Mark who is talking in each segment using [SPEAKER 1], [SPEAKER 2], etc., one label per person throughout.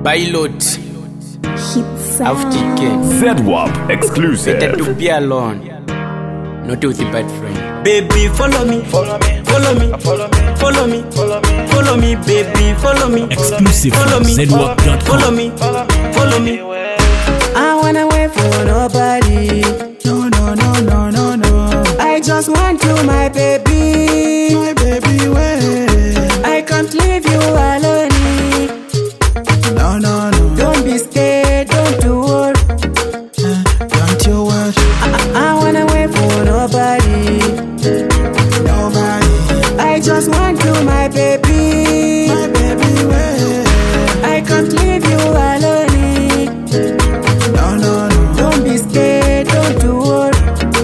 [SPEAKER 1] Pilot
[SPEAKER 2] Hits
[SPEAKER 1] of chicken.
[SPEAKER 3] ZWAP exclusive.
[SPEAKER 1] Better to be alone, not with a bad friend.
[SPEAKER 4] Baby, follow me, follow me, follow me, follow me, follow me, follow me, baby, follow me,
[SPEAKER 5] Exclusive
[SPEAKER 4] follow
[SPEAKER 5] from
[SPEAKER 4] me,
[SPEAKER 5] ZWAP.com.
[SPEAKER 4] follow me, follow me.
[SPEAKER 6] I wanna wait for nobody. No, no, no, no, no, no. I just want you, my baby. My baby, wait. I can't leave you alone. No, no, no. Don't be scared, don't you worry. Don't you worry. I wanna wait for nobody. Nobody. I just want you, my baby. My baby, wait. I can't leave you alone. No, no, no. Don't be scared, don't you worry.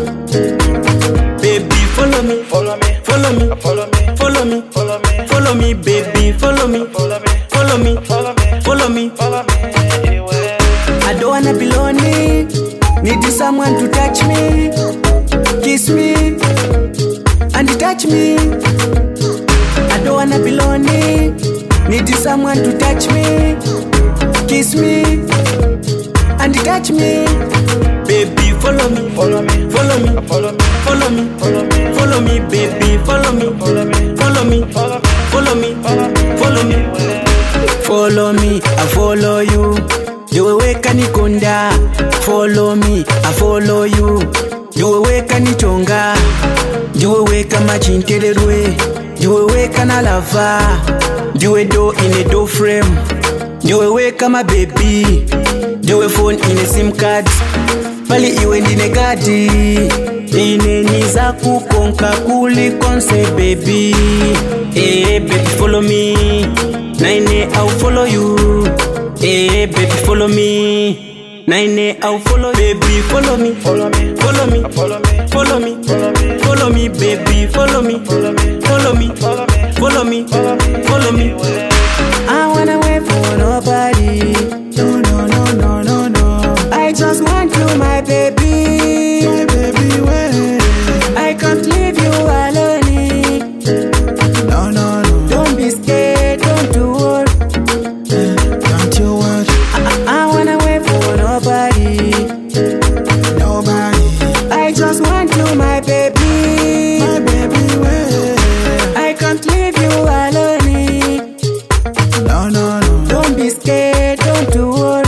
[SPEAKER 4] Baby, follow me, follow me, follow me, follow me, follow me, follow me, follow me, baby, follow me, follow me, follow me, follow me, follow me.
[SPEAKER 6] I don't wanna be lonely. Need someone to touch me, kiss me, and touch me. I don't wanna be lonely. Need someone to touch me, kiss me, and touch me.
[SPEAKER 4] Baby, follow me, follow me, follow me, follow me, follow me, follow me, follow me, baby, follow me, follow me, follow me, follow me, follow me.
[SPEAKER 6] Follow me, I follow you. You weka nikonda. Follow me, I follow you. You weka nichonga. You weka machintelelwe. You weka na lava. You do in a door frame. You weka my baby. You phone in a SIM card. Pali iwe ndine gadi. Ine niza kukonka kulikonse baby. Hey baby follow me. Nine I'll follow you. Hey baby follow me. Nine I'll follow you. Baby follow me, follow me, follow me, follow me, follow me, follow me, baby follow me, follow me, follow me, follow me, follow me. I wanna wait for nobody. No, no, no, no, no, no. I just want you, my baby. My baby, wait. I can't leave you alone. No, no, no. Don't be scared, don't you worry. Don't you worry. I wanna wait for nobody. Nobody. I just want you, my baby. My baby, wait. I can't leave you alone. No, no, no. Don't be scared, don't you worry.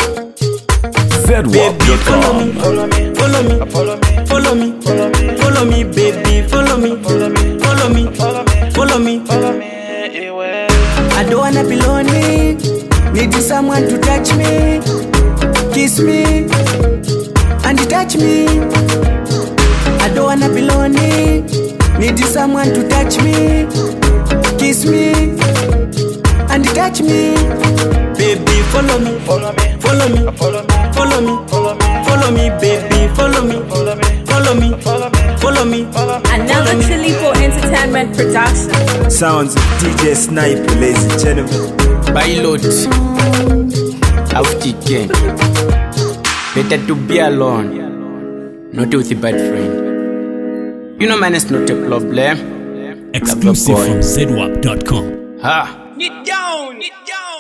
[SPEAKER 6] Baby, follow me, follow me, follow me, follow me, follow me, follow me, baby, follow me, follow me, follow me, follow me, follow me. I don't wanna be lonely. Need someone to touch me, kiss me, and touch me. I don't wanna be lonely. Need someone to touch me, kiss me, and touch me. Baby, follow me, follow me, follow me, follow me, follow me, follow me, baby, follow me, follow me, follow me.
[SPEAKER 2] Another Chili for Entertainment production.
[SPEAKER 7] Sounds of DJ Sniper, ladies and gentlemen.
[SPEAKER 1] Pilot of chicken. Better to be alone, not with a bad friend. You know man, it's not a problem.
[SPEAKER 5] Exclusive from ZWAP.com.
[SPEAKER 1] Ha.
[SPEAKER 4] Get down, get down.